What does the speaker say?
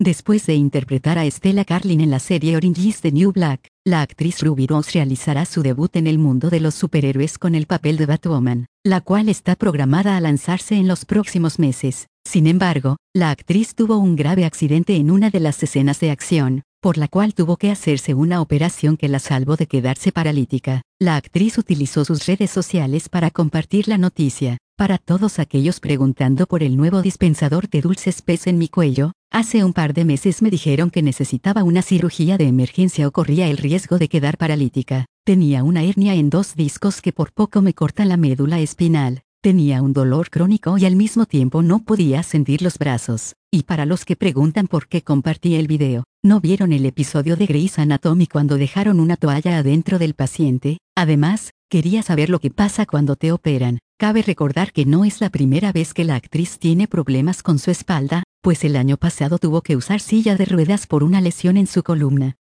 Después de interpretar a Stella Carlin en la serie Orange is the New Black, la actriz Ruby Rose realizará su debut en el mundo de los superhéroes con el papel de Batwoman, la cual está programada a lanzarse en los próximos meses. Sin embargo, la actriz tuvo un grave accidente en una de las escenas de acción, por la cual tuvo que hacerse una operación que la salvó de quedarse paralítica. La actriz utilizó sus redes sociales para compartir la noticia. Para todos aquellos preguntando por el nuevo dispensador de dulces pez en mi cuello, hace un par de meses me dijeron que necesitaba una cirugía de emergencia o corría el riesgo de quedar paralítica. Tenía una hernia en 2 discos que por poco me cortan la médula espinal. Tenía un dolor crónico y al mismo tiempo no podía sentir los brazos. Y para los que preguntan por qué compartí el video, ¿no vieron el episodio de Grey's Anatomy cuando dejaron una toalla adentro del paciente? Además, quería saber lo que pasa cuando te operan. Cabe recordar que no es la primera vez que la actriz tiene problemas con su espalda, pues el año pasado tuvo que usar silla de ruedas por una lesión en su columna.